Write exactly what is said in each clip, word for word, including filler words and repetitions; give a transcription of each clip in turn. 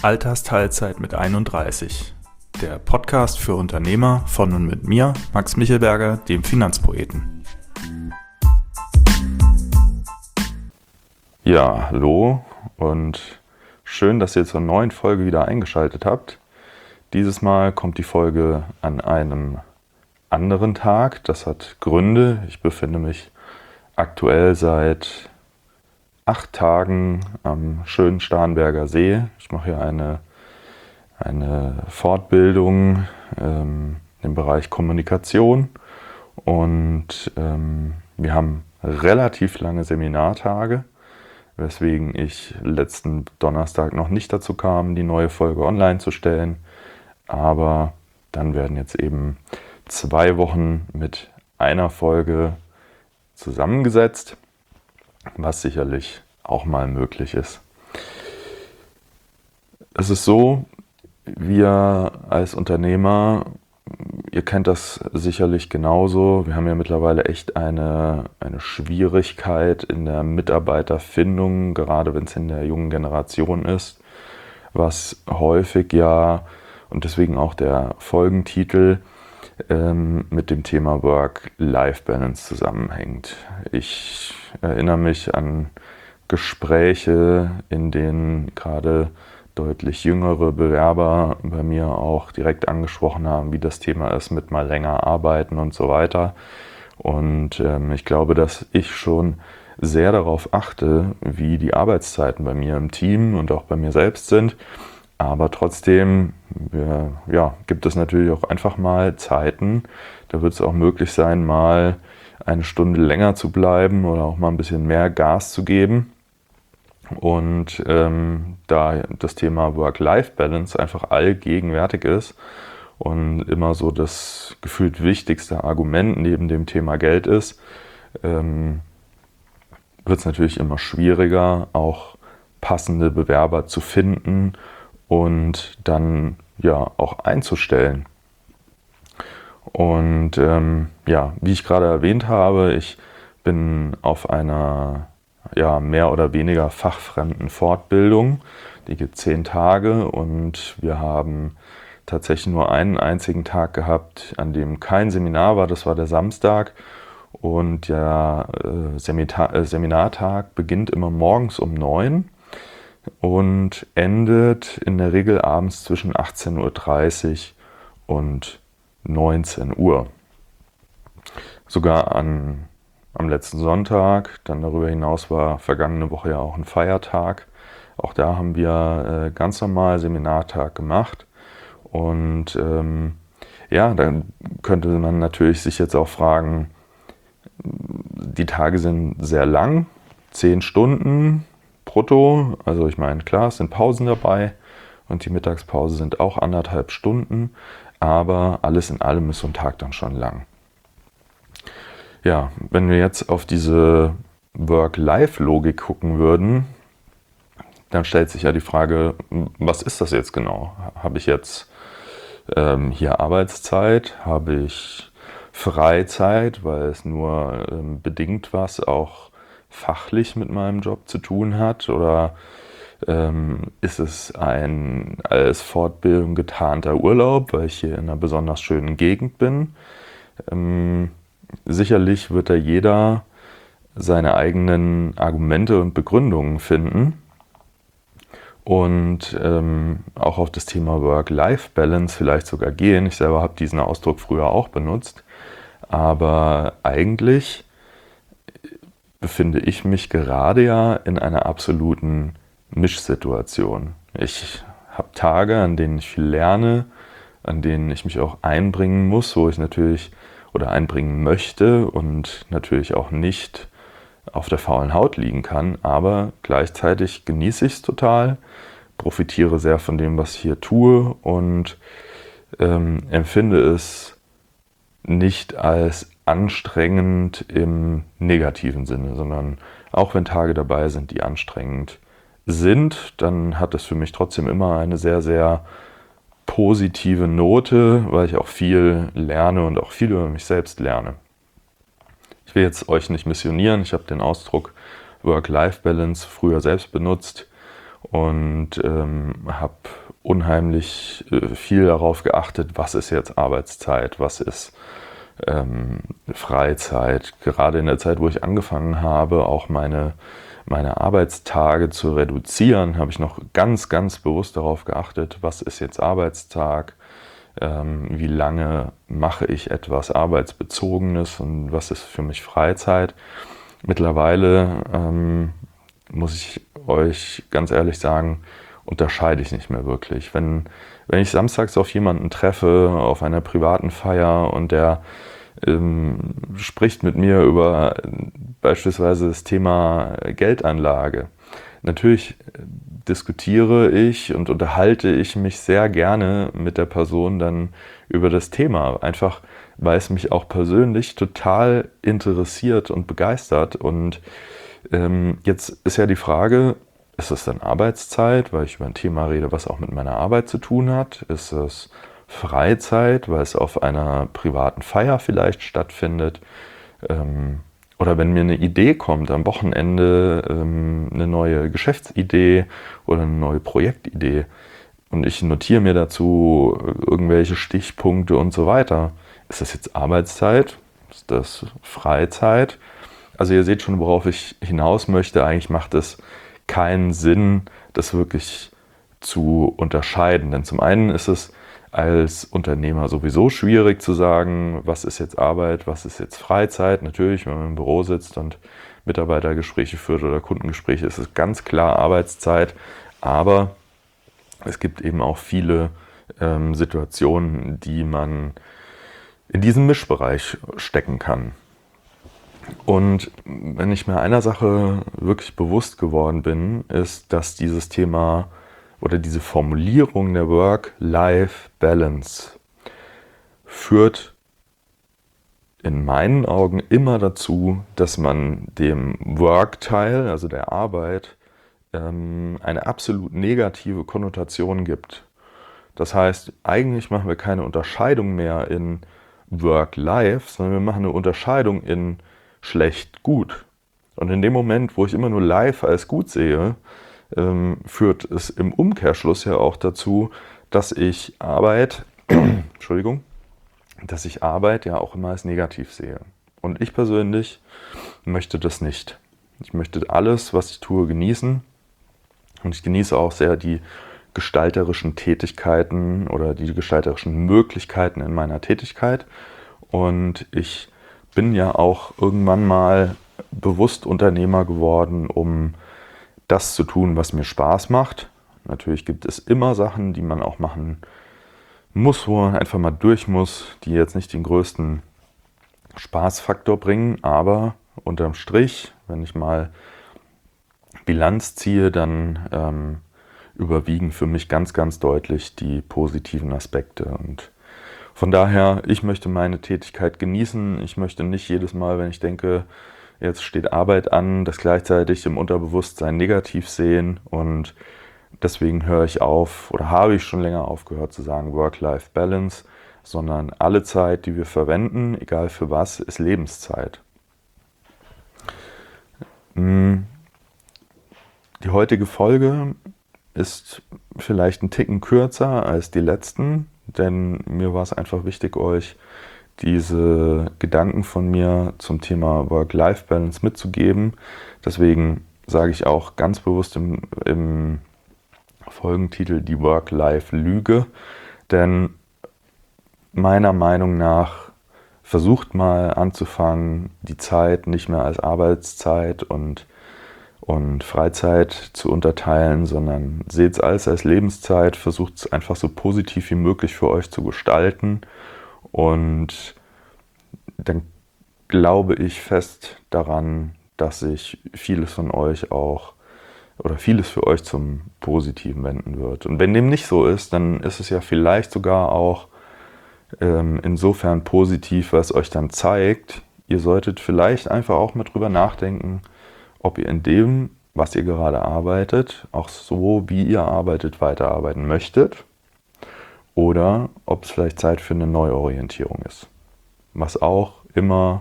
Altersteilzeit mit einunddreißig. Der Podcast für Unternehmer von und mit mir, Max Michelberger, dem Finanzpoeten. Ja, hallo und schön, dass ihr zur neuen Folge wieder eingeschaltet habt. Dieses Mal kommt die Folge an einem anderen Tag. Das hat Gründe. Ich befinde mich aktuell seit acht Tagen am schönen Starnberger See. Ich mache hier eine, eine Fortbildung ähm, im Bereich Kommunikation und ähm, wir haben relativ lange Seminartage, weswegen ich letzten Donnerstag noch nicht dazu kam, die neue Folge online zu stellen. Aber dann werden jetzt eben zwei Wochen mit einer Folge zusammengesetzt, was sicherlich auch mal möglich ist. Es ist so, wir als Unternehmer, ihr kennt das sicherlich genauso, wir haben ja mittlerweile echt eine, eine Schwierigkeit in der Mitarbeiterfindung, gerade wenn es in der jungen Generation ist, was häufig ja, und deswegen auch der Folgentitel, ähm, mit dem Thema Work-Life-Balance zusammenhängt. Ich erinnere mich an Gespräche, in denen gerade deutlich jüngere Bewerber bei mir auch direkt angesprochen haben, wie das Thema ist mit mal länger arbeiten und so weiter. Und ähm, ich glaube, dass ich schon sehr darauf achte, wie die Arbeitszeiten bei mir im Team und auch bei mir selbst sind. Aber trotzdem äh, ja, gibt es natürlich auch einfach mal Zeiten, da wird es auch möglich sein, mal eine Stunde länger zu bleiben oder auch mal ein bisschen mehr Gas zu geben. Und ähm, da das Thema Work-Life-Balance einfach allgegenwärtig ist und immer so das gefühlt wichtigste Argument neben dem Thema Geld ist, ähm, wird es natürlich immer schwieriger, auch passende Bewerber zu finden und dann ja auch einzustellen. Und ähm, ja, wie ich gerade erwähnt habe, ich bin auf einer ja, mehr oder weniger fachfremden Fortbildung. Die geht zehn Tage und wir haben tatsächlich nur einen einzigen Tag gehabt, an dem kein Seminar war, das war der Samstag. Und der äh, Seminar- äh, Seminartag beginnt immer morgens um neun und endet in der Regel abends zwischen achtzehn Uhr dreißig und neunzehn Uhr. Sogar an, am letzten Sonntag, dann darüber hinaus war vergangene Woche ja auch ein Feiertag. Auch da haben wir äh, ganz normal Seminartag gemacht. Und ähm, ja, dann könnte man natürlich sich jetzt auch fragen, die Tage sind sehr lang, zehn Stunden brutto, also ich meine, klar, es sind Pausen dabei und die Mittagspause sind auch anderthalb Stunden, aber alles in allem ist so ein Tag dann schon lang. Ja, wenn wir jetzt auf diese Work-Life-Logik gucken würden, dann stellt sich ja die Frage, was ist das jetzt genau? Habe ich jetzt ähm, hier Arbeitszeit? Habe ich Freizeit, weil es nur ähm, bedingt was auch fachlich mit meinem Job zu tun hat? Oder ähm, ist es ein als Fortbildung getarnter Urlaub, weil ich hier in einer besonders schönen Gegend bin? Ähm, sicherlich wird da jeder seine eigenen Argumente und Begründungen finden. Und ähm, auch auf das Thema Work-Life-Balance vielleicht sogar gehen. Ich selber habe diesen Ausdruck früher auch benutzt. Aber eigentlich befinde ich mich gerade ja in einer absoluten Mischsituation. Ich habe Tage, an denen ich viel lerne, an denen ich mich auch einbringen muss, wo ich natürlich oder einbringen möchte und natürlich auch nicht auf der faulen Haut liegen kann, aber gleichzeitig genieße ich es total, profitiere sehr von dem, was ich hier tue und ähm, empfinde es nicht als anstrengend im negativen Sinne, sondern auch wenn Tage dabei sind, die anstrengend sind, dann hat es für mich trotzdem immer eine sehr, sehr positive Note, weil ich auch viel lerne und auch viel über mich selbst lerne. Ich will jetzt euch nicht missionieren, ich habe den Ausdruck Work-Life-Balance früher selbst benutzt und ähm, habe unheimlich äh, viel darauf geachtet, was ist jetzt Arbeitszeit, was ist ähm, Freizeit. Gerade in der Zeit, wo ich angefangen habe, auch meine, meine Arbeitstage zu reduzieren, habe ich noch ganz, ganz bewusst darauf geachtet, was ist jetzt Arbeitstag, ähm, wie lange mache ich etwas Arbeitsbezogenes und was ist für mich Freizeit. Mittlerweile ähm, muss ich euch ganz ehrlich sagen, unterscheide ich nicht mehr wirklich. Wenn, wenn ich samstags auf jemanden treffe, auf einer privaten Feier und der ähm, spricht mit mir über äh, beispielsweise das Thema Geldanlage. Natürlich diskutiere ich und unterhalte ich mich sehr gerne mit der Person dann über das Thema, einfach weil es mich auch persönlich total interessiert und begeistert. Und ähm, jetzt ist ja die Frage, ist es dann Arbeitszeit, weil ich über ein Thema rede, was auch mit meiner Arbeit zu tun hat? Ist es Freizeit, weil es auf einer privaten Feier vielleicht stattfindet? Ähm, oder wenn mir eine Idee kommt am Wochenende, ähm, eine neue Geschäftsidee oder eine neue Projektidee und ich notiere mir dazu irgendwelche Stichpunkte und so weiter. Ist das jetzt Arbeitszeit? Ist das Freizeit? Also ihr seht schon, worauf ich hinaus möchte. Eigentlich macht es keinen Sinn, das wirklich zu unterscheiden. Denn zum einen ist es als Unternehmer sowieso schwierig zu sagen, was ist jetzt Arbeit, was ist jetzt Freizeit. Natürlich, wenn man im Büro sitzt und Mitarbeitergespräche führt oder Kundengespräche, ist es ganz klar Arbeitszeit. Aber es gibt eben auch viele ähm, Situationen, die man in diesen Mischbereich stecken kann. Und wenn ich mir einer Sache wirklich bewusst geworden bin, ist, dass dieses Thema oder diese Formulierung der Work-Life-Balance führt in meinen Augen immer dazu, dass man dem Work-Teil, also der Arbeit, ähm, eine absolut negative Konnotation gibt. Das heißt, eigentlich machen wir keine Unterscheidung mehr in Work-Life, sondern wir machen eine Unterscheidung in schlecht, gut. Und in dem Moment, wo ich immer nur Life als gut sehe, ähm, führt es im Umkehrschluss ja auch dazu, dass ich Arbeit, Entschuldigung, dass ich Arbeit ja auch immer als negativ sehe. Und ich persönlich möchte das nicht. Ich möchte alles, was ich tue, genießen. Und ich genieße auch sehr die gestalterischen Tätigkeiten oder die gestalterischen Möglichkeiten in meiner Tätigkeit. Und ich bin ja auch irgendwann mal bewusst Unternehmer geworden, um das zu tun, was mir Spaß macht. Natürlich gibt es immer Sachen, die man auch machen muss, wo man einfach mal durch muss, die jetzt nicht den größten Spaßfaktor bringen, aber unterm Strich, wenn ich mal Bilanz ziehe, dann ähm, überwiegen für mich ganz, ganz deutlich die positiven Aspekte. Und von daher, ich möchte meine Tätigkeit genießen. Ich möchte nicht jedes Mal, wenn ich denke, jetzt steht Arbeit an, das gleichzeitig im Unterbewusstsein negativ sehen. Und deswegen höre ich auf oder habe ich schon länger aufgehört zu sagen Work-Life-Balance, sondern alle Zeit, die wir verwenden, egal für was, ist Lebenszeit. Die heutige Folge ist vielleicht ein Ticken kürzer als die letzten, denn mir war es einfach wichtig, euch diese Gedanken von mir zum Thema Work-Life-Balance mitzugeben. Deswegen sage ich auch ganz bewusst im, im Folgentitel die Work-Life-Lüge, denn meiner Meinung nach versucht mal anzufangen, die Zeit nicht mehr als Arbeitszeit und und Freizeit zu unterteilen, sondern seht es alles als Lebenszeit, versucht es einfach so positiv wie möglich für euch zu gestalten und dann glaube ich fest daran, dass sich vieles von euch auch oder vieles für euch zum Positiven wenden wird. Und wenn dem nicht so ist, dann ist es ja vielleicht sogar auch ähm, insofern positiv, weil es euch dann zeigt, ihr solltet vielleicht einfach auch mal drüber nachdenken, ob ihr in dem, was ihr gerade arbeitet, auch so, wie ihr arbeitet, weiterarbeiten möchtet oder ob es vielleicht Zeit für eine Neuorientierung ist, was auch immer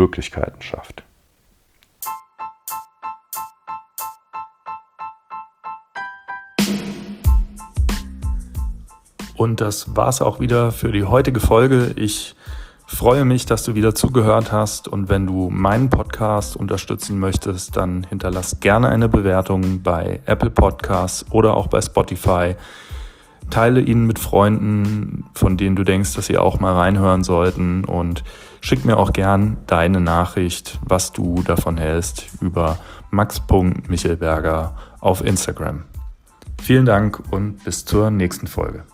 Möglichkeiten schafft. Und das war's auch wieder für die heutige Folge. Ich freue mich, dass du wieder zugehört hast, und wenn du meinen Podcast unterstützen möchtest, dann hinterlass gerne eine Bewertung bei Apple Podcasts oder auch bei Spotify. Teile ihn mit Freunden, von denen du denkst, dass sie auch mal reinhören sollten, und schick mir auch gern deine Nachricht, was du davon hältst, über max punkt michelberger auf Instagram. Vielen Dank und bis zur nächsten Folge.